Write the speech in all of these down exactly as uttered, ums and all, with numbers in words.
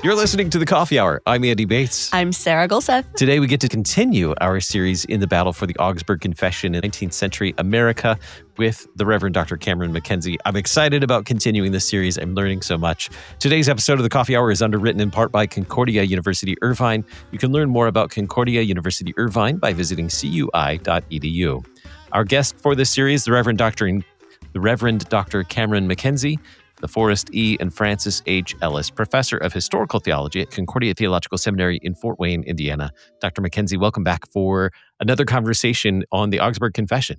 You're listening to The Coffee Hour. I'm Andy Bates. I'm Sarah Gulseth. Today we get to continue our series in the battle for the Augsburg Confession in nineteenth century America with the Reverend Doctor Cameron McKenzie. I'm excited about continuing this series. I'm learning so much. Today's episode of The Coffee Hour is underwritten in part by Concordia University Irvine. You can learn more about Concordia University Irvine by visiting c u i dot e d u. Our guest for this series, the Reverend Doctor the Reverend Doctor Cameron McKenzie, the Forrest E. and Francis H. Ellis Professor of Historical Theology at Concordia Theological Seminary in Fort Wayne, Indiana. Doctor McKenzie, welcome back for another conversation on the Augsburg Confession.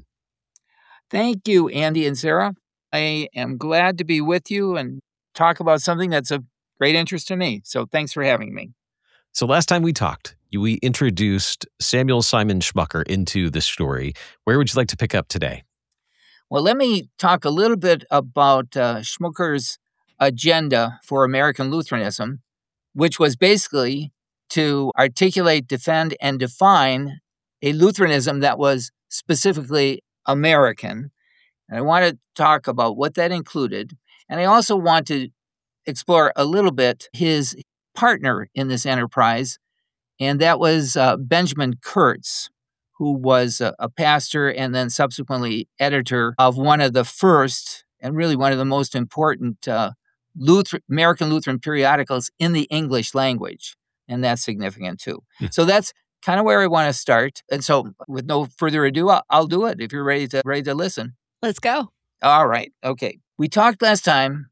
Thank you, Andy and Sarah. I am glad to be with you and talk about something that's of great interest to me. So thanks for having me. So last time we talked, we introduced Samuel Simon Schmucker into the story. Where would you like to pick up today? Well, let me talk a little bit about uh, Schmucker's agenda for American Lutheranism, which was basically to articulate, defend, and define a Lutheranism that was specifically American. And I want to talk about what that included. And I also want to explore a little bit his partner in this enterprise, and that was uh, Benjamin Kurtz, who was a, a pastor and then subsequently editor of one of the first and really one of the most important uh, Luther- American Lutheran periodicals in the English language. And that's significant too. Hmm. So that's kind of where I want to start. And so with no further ado, I'll, I'll do it if you're ready to ready to listen. Let's go. All right. Okay. We talked last time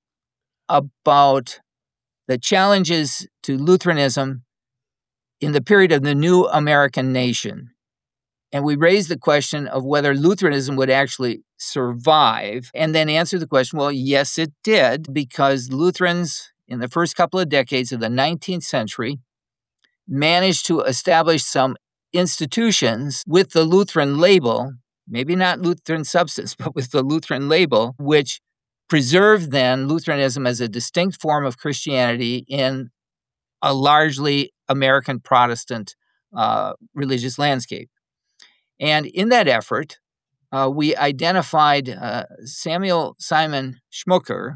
about the challenges to Lutheranism in the period of the new American nation. And we raised the question of whether Lutheranism would actually survive, and then answered the question, well, yes, it did, because Lutherans in the first couple of decades of the nineteenth century managed to establish some institutions with the Lutheran label, maybe not Lutheran substance, but with the Lutheran label, which preserved then Lutheranism as a distinct form of Christianity in a largely American Protestant uh, religious landscape. And in that effort, uh, we identified uh, Samuel Simon Schmucker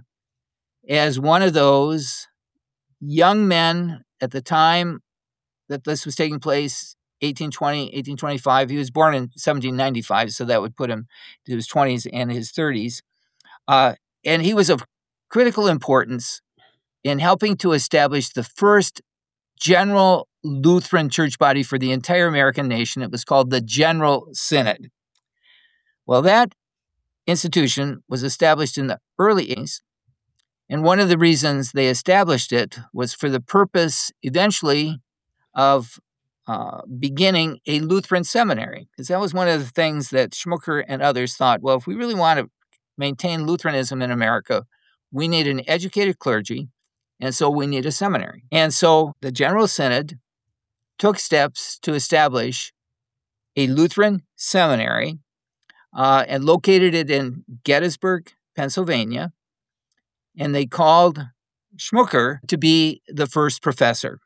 as one of those young men at the time that this was taking place, eighteen twenty, eighteen twenty-five. He was born in seventeen ninety-five, so that would put him to his twenties and his thirties. Uh, and he was of critical importance in helping to establish the first general Lutheran church body for the entire American nation. It was called the General Synod. Well, that institution was established in the early eighties, and one of the reasons they established it was for the purpose, eventually, of uh, beginning a Lutheran seminary, because that was one of the things that Schmucker and others thought, well, if we really want to maintain Lutheranism in America, we need an educated clergy, and so we need a seminary. And so the General Synod took steps to establish a Lutheran seminary uh, and located it in Gettysburg, Pennsylvania. And they called Schmucker to be the first professor.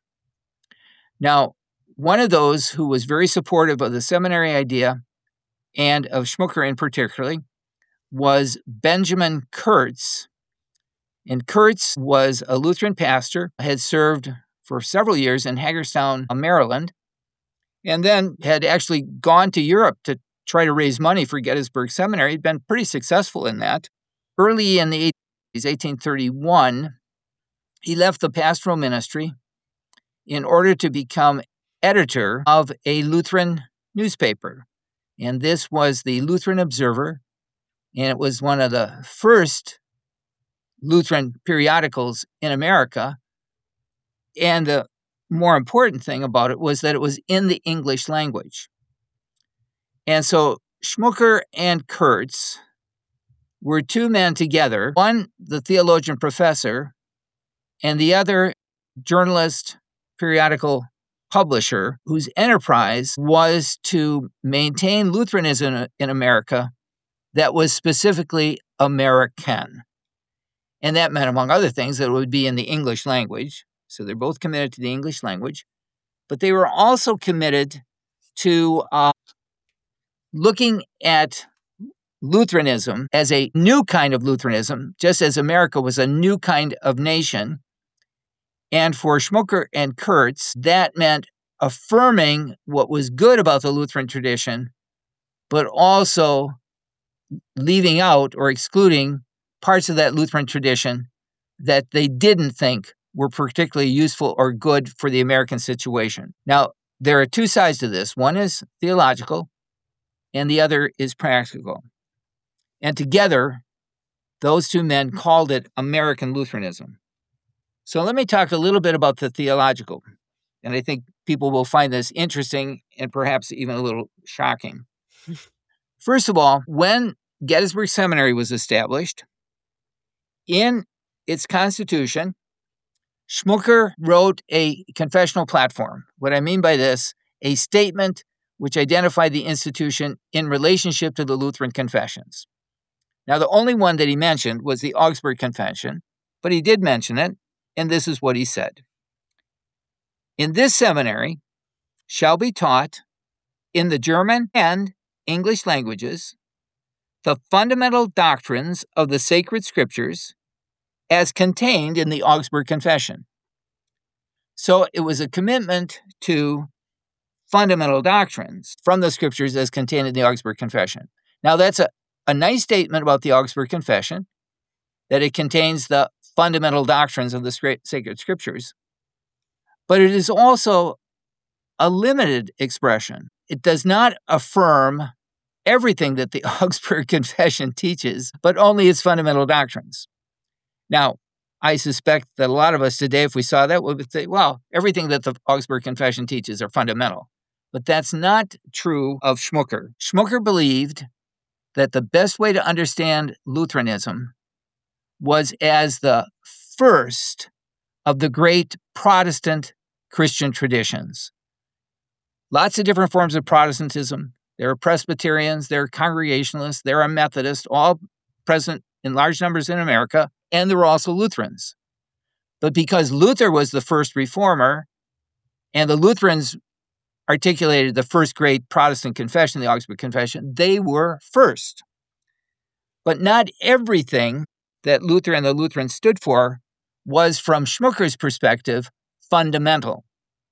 Now, one of those who was very supportive of the seminary idea, and of Schmucker in particular, was Benjamin Kurtz. And Kurtz was a Lutheran pastor, had served for several years in Hagerstown, Maryland, and then had actually gone to Europe to try to raise money for Gettysburg Seminary. He'd been pretty successful in that. Early in the eighties, eighteen thirty-one, he left the pastoral ministry in order to become editor of a Lutheran newspaper. And this was the Lutheran Observer, and it was one of the first Lutheran periodicals in America. And the more important thing about it was that it was in the English language. And so Schmucker and Kurtz were two men together, one the theologian professor, and the other journalist, periodical publisher, whose enterprise was to maintain Lutheranism in America that was specifically American. And that meant, among other things, that it would be in the English language. So they're both committed to the English language. But they were also committed to uh, looking at Lutheranism as a new kind of Lutheranism, just as America was a new kind of nation, And for Schmucker and Kurtz, that meant affirming what was good about the Lutheran tradition, but also leaving out or excluding parts of that Lutheran tradition that they didn't think were particularly useful or good for the American situation. Now, there are two sides to this. One is theological, and the other is practical. And together, those two men called it American Lutheranism. So let me talk a little bit about the theological, and I think people will find this interesting and perhaps even a little shocking. First of all, when Gettysburg Seminary was established, in its constitution, Schmucker wrote a confessional platform. What I mean by this, a statement which identified the institution in relationship to the Lutheran confessions. Now, the only one that he mentioned was the Augsburg Confession, but he did mention it, and this is what he said. In this seminary shall be taught in the German and English languages the fundamental doctrines of the sacred scriptures as contained in the Augsburg Confession. So it was a commitment to fundamental doctrines from the scriptures as contained in the Augsburg Confession. Now, that's a, a nice statement about the Augsburg Confession, that it contains the fundamental doctrines of the sacred scriptures, but it is also a limited expression. It does not affirm everything that the Augsburg Confession teaches, but only its fundamental doctrines. Now, I suspect that a lot of us today, if we saw that, would say, well, everything that the Augsburg Confession teaches are fundamental. But that's not true of Schmucker. Schmucker believed that the best way to understand Lutheranism was as the first of the great Protestant Christian traditions. Lots of different forms of Protestantism. There are Presbyterians, there are Congregationalists, there are Methodists, all present in large numbers in America, and there were also Lutherans. But because Luther was the first reformer, and the Lutherans articulated the first great Protestant confession, the Augsburg Confession, they were first. But not everything that Luther and the Lutherans stood for was, from Schmucker's perspective, fundamental.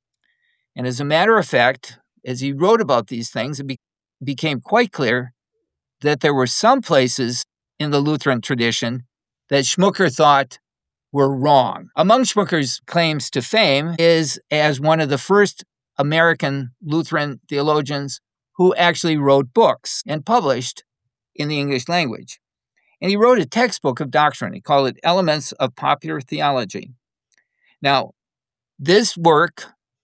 And as a matter of fact, as he wrote about these things, it be- became quite clear that there were some places in the Lutheran tradition that Schmucker thought were wrong. Among Schmucker's claims to fame is as one of the first American Lutheran theologians who actually wrote books and published in the English language. And he wrote a textbook of doctrine. He called it Elements of Popular Theology. Now, this work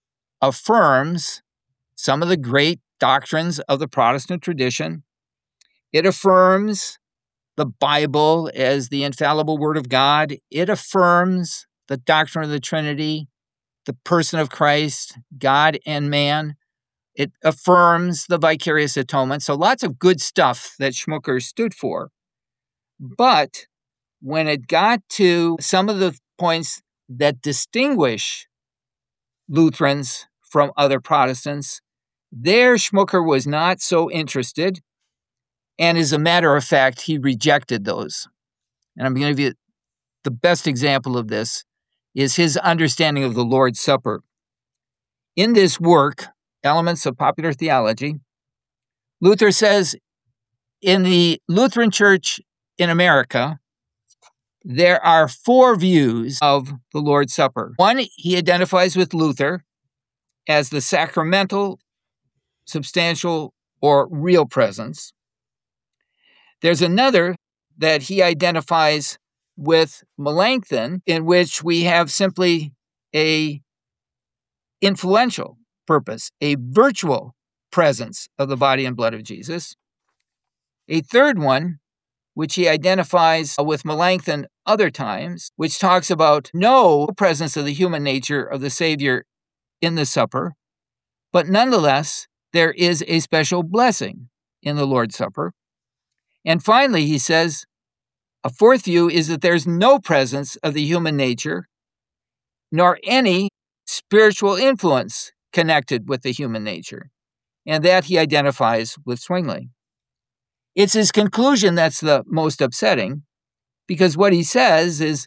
affirms some of the great doctrines of the Protestant tradition. It affirms the Bible as the infallible Word of God. It affirms the doctrine of the Trinity, the person of Christ, God and man. It affirms the vicarious atonement. So lots of good stuff that Schmucker stood for. But when it got to some of the points that distinguish Lutherans from other Protestants, there Schmucker was not so interested. And as a matter of fact, he rejected those. And I'm going to give you the best example of this is his understanding of the Lord's Supper. In this work, Elements of Popular Theology, Luther says, in the Lutheran Church in America, there are four views of the Lord's Supper. One, he identifies with Luther as the sacramental, substantial, or real presence. There's another that he identifies with Melanchthon, in which we have simply a influential purpose, a virtual presence of the body and blood of Jesus. A third one, which he identifies with Melanchthon other times, which talks about no presence of the human nature of the Savior in the supper, but nonetheless, there is a special blessing in the Lord's Supper. And finally, he says, a fourth view is that there's no presence of the human nature, nor any spiritual influence connected with the human nature, and that he identifies with Zwingli. It's his conclusion that's the most upsetting, because what he says is,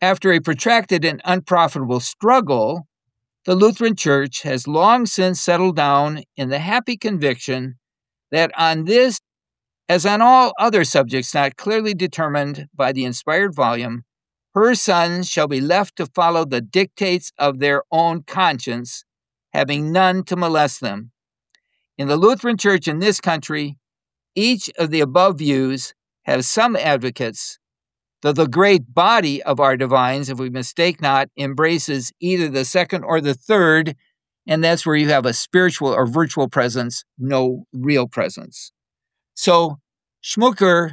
After a protracted and unprofitable struggle, the Lutheran Church has long since settled down in the happy conviction that on this, as on all other subjects not clearly determined by the inspired volume, her sons shall be left to follow the dictates of their own conscience, having none to molest them. In the Lutheran Church in this country, each of the above views have some advocates, though the great body of our divines, if we mistake not, embraces either the second or the third, and that's where you have a spiritual or virtual presence, no real presence. So Schmucker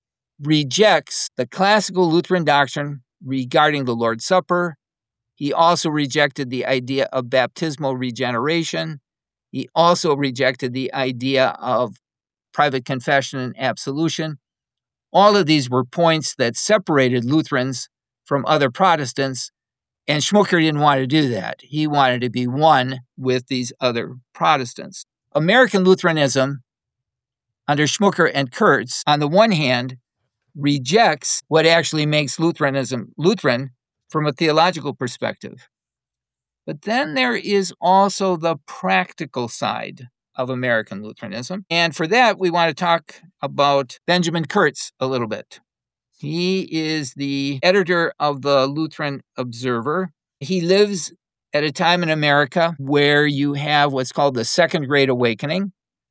rejects the classical Lutheran doctrine regarding the Lord's Supper. He also rejected the idea of baptismal regeneration. He also rejected the idea of private confession and absolution. All of these were points that separated Lutherans from other Protestants, and Schmucker didn't want to do that. He wanted to be one with these other Protestants. American Lutheranism, under Schmucker and Kurtz, on the one hand, rejects what actually makes Lutheranism Lutheran from a theological perspective. But then there is also the practical side of American Lutheranism. And for that, we want to talk about Benjamin Kurtz a little bit. He is the editor of the Lutheran Observer. He lives at a time in America where you have what's called the Second Great Awakening,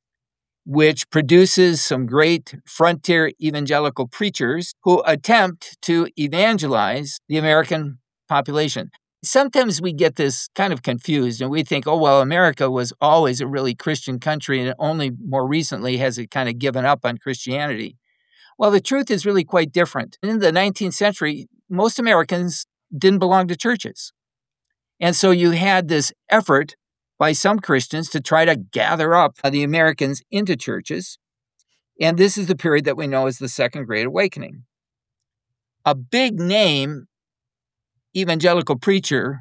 which produces some great frontier evangelical preachers who attempt to evangelize the American population. Sometimes we get this kind of confused and we think, oh, well, America was always a really Christian country and only more recently has it kind of given up on Christianity. Well, the truth is really quite different. In the nineteenth century, most Americans didn't belong to churches. And so you had this effort by some Christians to try to gather up the Americans into churches. And this is the period that we know as the Second Great Awakening. A big name evangelical preacher,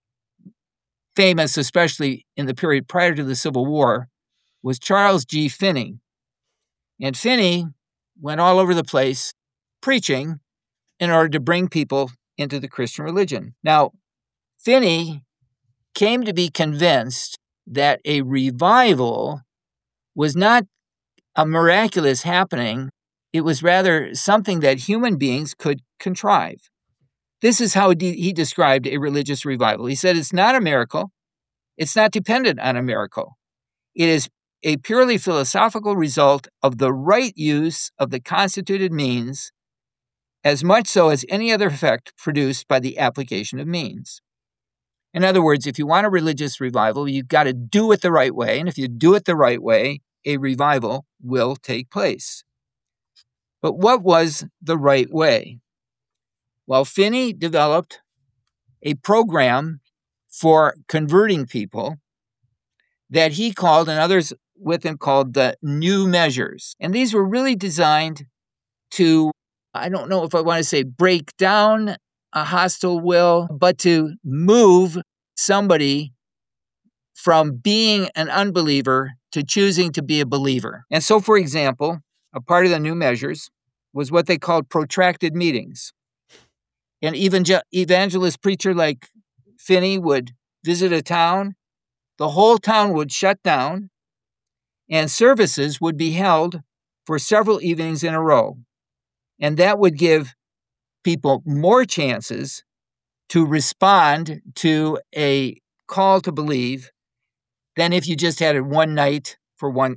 famous especially in the period prior to the Civil War, was Charles G. Finney. And Finney went all over the place preaching in order to bring people into the Christian religion. Now, Finney came to be convinced that a revival was not a miraculous happening. It was rather something that human beings could contrive. This is how he described a religious revival. He said it's not a miracle. It's not dependent on a miracle. It is a purely philosophical result of the right use of the constituted means, as much so as any other effect produced by the application of means. In other words, if you want a religious revival, you've got to do it the right way. And if you do it the right way, a revival will take place. But what was the right way? Well, Finney developed a program for converting people that he called, and others with him called, the New Measures. And these were really designed to, I don't know if I want to say break down a hostile will, but to move somebody from being an unbeliever to choosing to be a believer. And so, for example, a part of the New Measures was what they called protracted meetings. An evangelist preacher like Finney would visit a town, the whole town would shut down, and services would be held for several evenings in a row. And that would give people more chances to respond to a call to believe than if you just had it one night for one,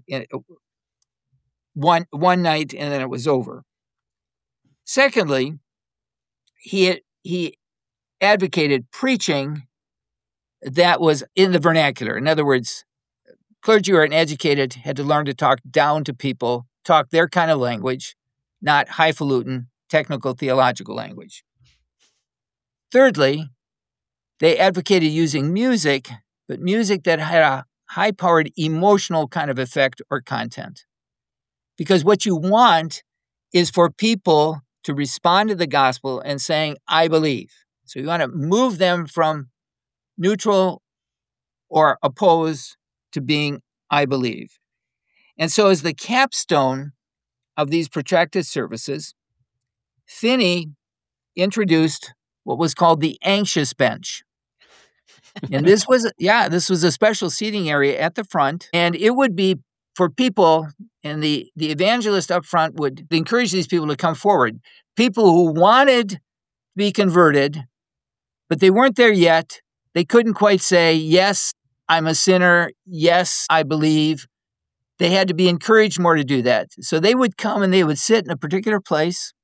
one, one night and then it was over. Secondly, he, he advocated preaching that was in the vernacular. In other words, clergy who are uneducated had to learn to talk down to people, talk their kind of language, not highfalutin, technical theological language. Thirdly, they advocated using music, but music that had a high-powered emotional kind of effect or content. Because what you want is for people to respond to the gospel and saying, I believe. So you want to move them from neutral or opposed to being, I believe. And so as the capstone of these protracted services, Finney introduced what was called the anxious bench. And this was, yeah, this was a special seating area at the front. And it would be for people, and the, the evangelist up front would encourage these people to come forward. People who wanted to be converted, but they weren't there yet. They couldn't quite say, yes, I'm a sinner. Yes, I believe. They had to be encouraged more to do that. So they would come and they would sit in a particular place.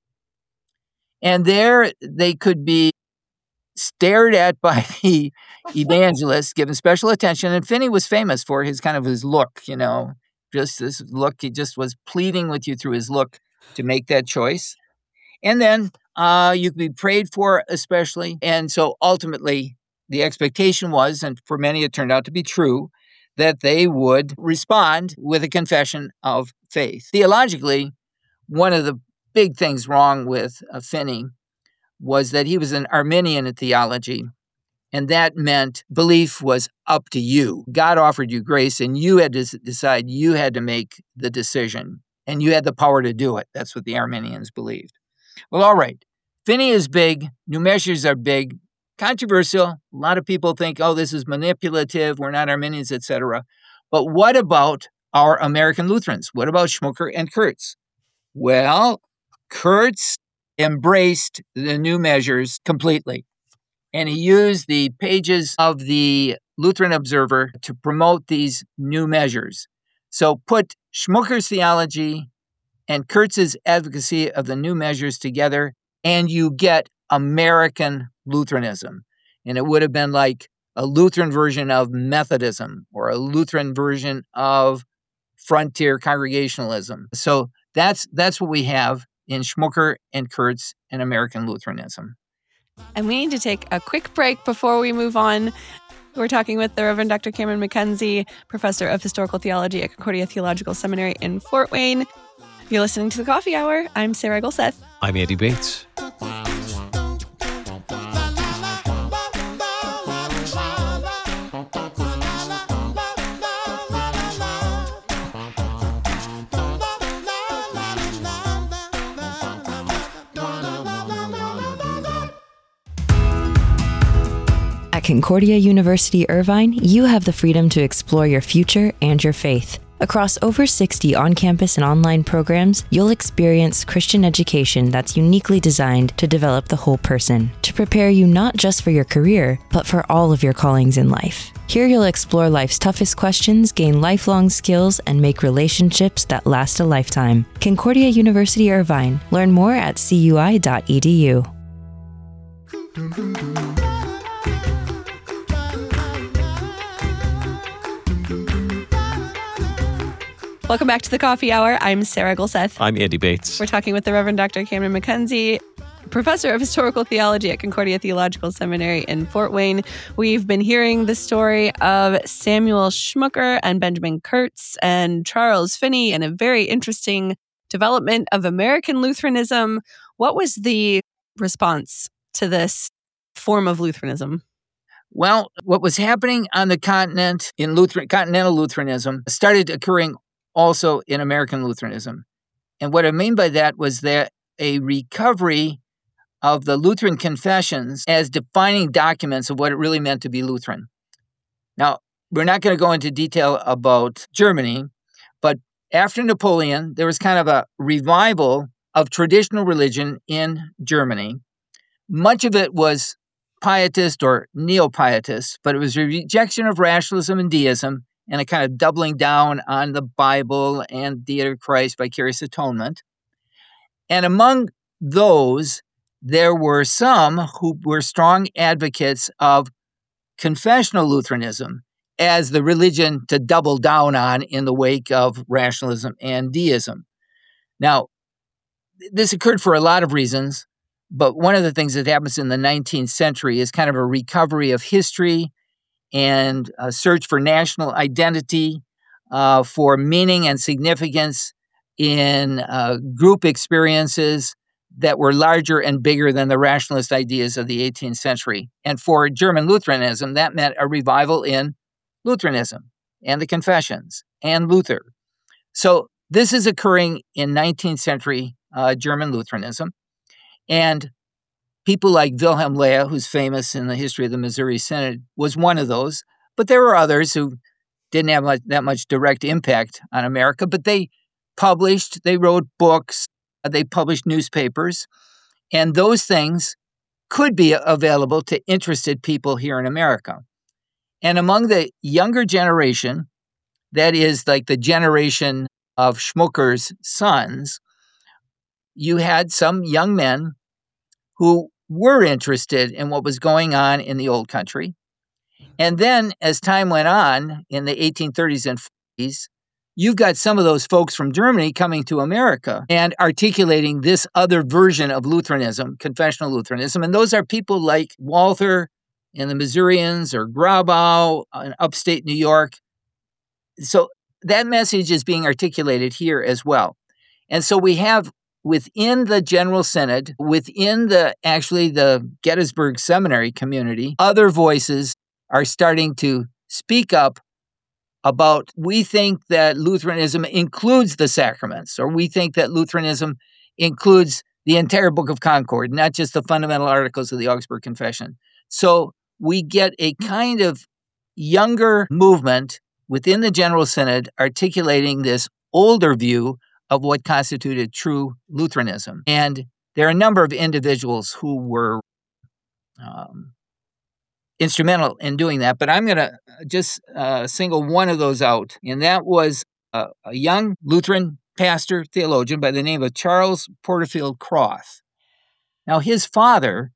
And there they could be stared at by the evangelist, given special attention. And Finney was famous for his kind of his look, you know, just this look. He just was pleading with you through his look to make that choice. And then uh, you could be prayed for especially. And so ultimately, the expectation was, and for many it turned out to be true, that they would respond with a confession of faith. Theologically, one of the big things wrong with uh, Finney was that he was an Arminian in theology, and that meant belief was up to you. God offered you grace, and you had to decide, you had to make the decision, and you had the power to do it. That's what the Arminians believed. Well, all right. Finney is big. New measures are big. Controversial. A lot of people think, oh, this is manipulative. We're not Arminians, et cetera. But what about our American Lutherans? What about Schmucker and Kurtz? Well, Kurtz embraced the new measures completely. And he used the pages of the Lutheran Observer to promote these new measures. So put Schmucker's theology and Kurtz's advocacy of the new measures together, and you get American Lutheranism. And it would have been like a Lutheran version of Methodism or a Lutheran version of frontier Congregationalism. So that's that's what we have in Schmucker and Kurtz and American Lutheranism. And we need to take a quick break before we move on. We're talking with the Reverend Doctor Cameron McKenzie, professor of historical theology at Concordia Theological Seminary in Fort Wayne. You're listening to The Coffee Hour. I'm Sarah Gulseth. I'm Andy Bates. At Concordia University Irvine, you have the freedom to explore your future and your faith. Across over sixty on-campus and online programs, you'll experience Christian education that's uniquely designed to develop the whole person, to prepare you not just for your career, but for all of your callings in life. Here you'll explore life's toughest questions, gain lifelong skills, and make relationships that last a lifetime. Concordia University Irvine. Learn more at c u i dot e d u. Welcome back to The Coffee Hour. I'm Sarah Gulseth. I'm Andy Bates. We're talking with the Reverend Doctor Cameron McKenzie, professor of historical theology at Concordia Theological Seminary in Fort Wayne. We've been hearing the story of Samuel Schmucker and Benjamin Kurtz and Charles Finney and a very interesting development of American Lutheranism. What was the response to this form of Lutheranism? Well, what was happening on the continent in Lutheran, continental Lutheranism started occurring also in American Lutheranism. And what I mean by that was that a recovery of the Lutheran confessions as defining documents of what it really meant to be Lutheran. Now, we're not going to go into detail about Germany, but after Napoleon, there was kind of a revival of traditional religion in Germany. Much of it was pietist or neo-pietist, but it was a rejection of rationalism and deism and a kind of doubling down on the Bible and deity of Christ, vicarious atonement. And among those, there were some who were strong advocates of confessional Lutheranism as the religion to double down on in the wake of rationalism and deism. Now, this occurred for a lot of reasons, but one of the things that happens in the nineteenth century is kind of a recovery of history and a search for national identity, uh, for meaning and significance in uh, group experiences that were larger and bigger than the rationalist ideas of the eighteenth century. And for German Lutheranism, that meant a revival in Lutheranism and the confessions and Luther. So this is occurring in nineteenth century uh, German Lutheranism. And people like Wilhelm Leah, who's famous in the history of the Missouri Synod, was one of those. But there were others who didn't have much, that much direct impact on America, but they published, they wrote books, they published newspapers, and those things could be available to interested people here in America. And among the younger generation, that is like the generation of Schmucker's sons, you had some young men who were interested in what was going on in the old country. And then as time went on in the eighteen thirties and forties, you've got some of those folks from Germany coming to America and articulating this other version of Lutheranism, confessional Lutheranism. And those are people like Walther and the Missourians or Grabau in upstate New York. So that message is being articulated here as well. And so we have within the General Synod, within the actually the Gettysburg Seminary community, other voices are starting to speak up about, we think that Lutheranism includes the sacraments, or we think that Lutheranism includes the entire Book of Concord, not just the fundamental articles of the Augsburg Confession. So we get a kind of younger movement within the General Synod articulating this older view of what constituted true Lutheranism. And there are a number of individuals who were um, instrumental in doing that, but I'm going to just uh, single one of those out, and that was a, a young Lutheran pastor, theologian by the name of Charles Porterfield Croth. Now, his father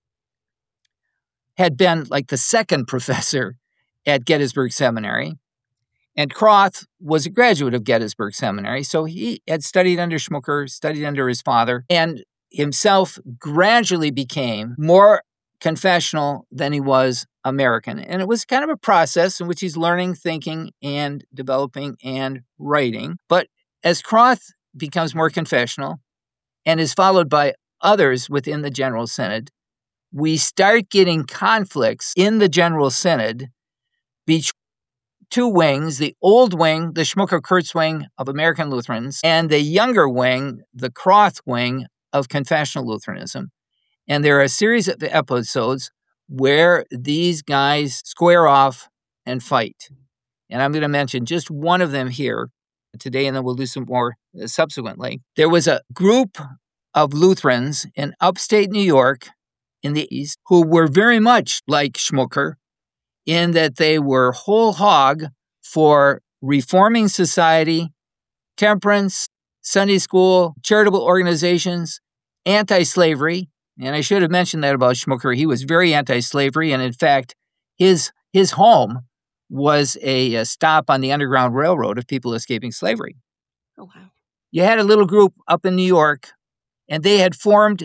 had been like the second professor at Gettysburg Seminary, and Croth was a graduate of Gettysburg Seminary, so he had studied under Schmucker, studied under his father, and himself gradually became more confessional than he was American. And it was kind of a process in which he's learning, thinking, and developing and writing. But as Croth becomes more confessional and is followed by others within the General Synod, we start getting conflicts in the General Synod between two wings, the old wing, the Schmucker-Kurtz wing of American Lutherans, and the younger wing, the Croth wing of confessional Lutheranism. And there are a series of episodes where these guys square off and fight. And I'm going to mention just one of them here today, and then we'll do some more subsequently. There was a group of Lutherans in upstate New York in the East who were very much like Schmucker in that they were whole hog for reforming society, temperance, Sunday school, charitable organizations, anti-slavery. And I should have mentioned that about Schmucker. He was very anti-slavery, and in fact, his his home was a, a stop on the Underground Railroad of people escaping slavery. Oh, wow. You had a little group up in New York, and they had formed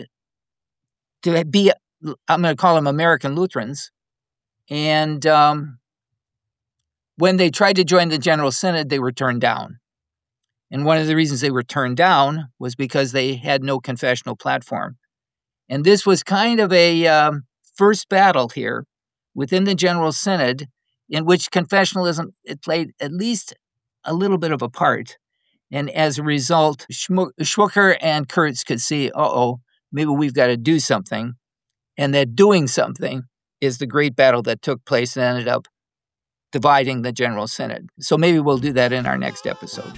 to be, I'm going to call them American Lutherans. And um, when they tried to join the General Synod, they were turned down. And one of the reasons they were turned down was because they had no confessional platform. And this was kind of a um, first battle here within the General Synod in which confessionalism, it played at least a little bit of a part. And as a result, Schmucker and Kurtz could see, uh-oh, maybe we've got to do something. And that doing something is the great battle that took place and ended up dividing the General Synod. So maybe we'll do that in our next episode.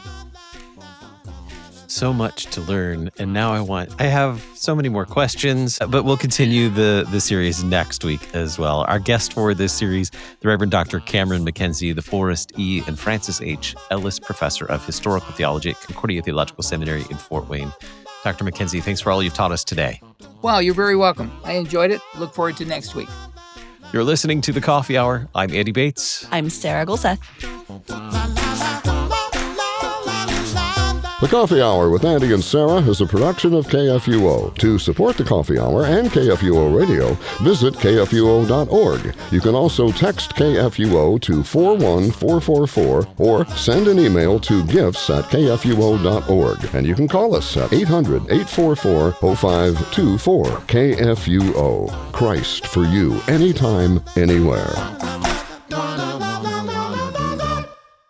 So much to learn, and now I want, I have so many more questions, but we'll continue the, the series next week as well. Our guest for this series, the Reverend Doctor Cameron McKenzie, the Forrest E. and Francis H. Ellis Professor of Historical Theology at Concordia Theological Seminary in Fort Wayne. Doctor McKenzie, thanks for all you've taught us today. Well, you're very welcome. I enjoyed it. Look forward to next week. You're listening to The Coffee Hour. I'm Andy Bates. I'm Sarah Golseth. The Coffee Hour with Andy and Sarah is a production of K F U O. To support The Coffee Hour and K F U O Radio, visit K F U O dot org. You can also text K F U O to four one four four four or send an email to gifts at K F U O dot org. And you can call us at eight hundred, eight four four, oh five two four. K F U O. Christ for you, anytime, anywhere.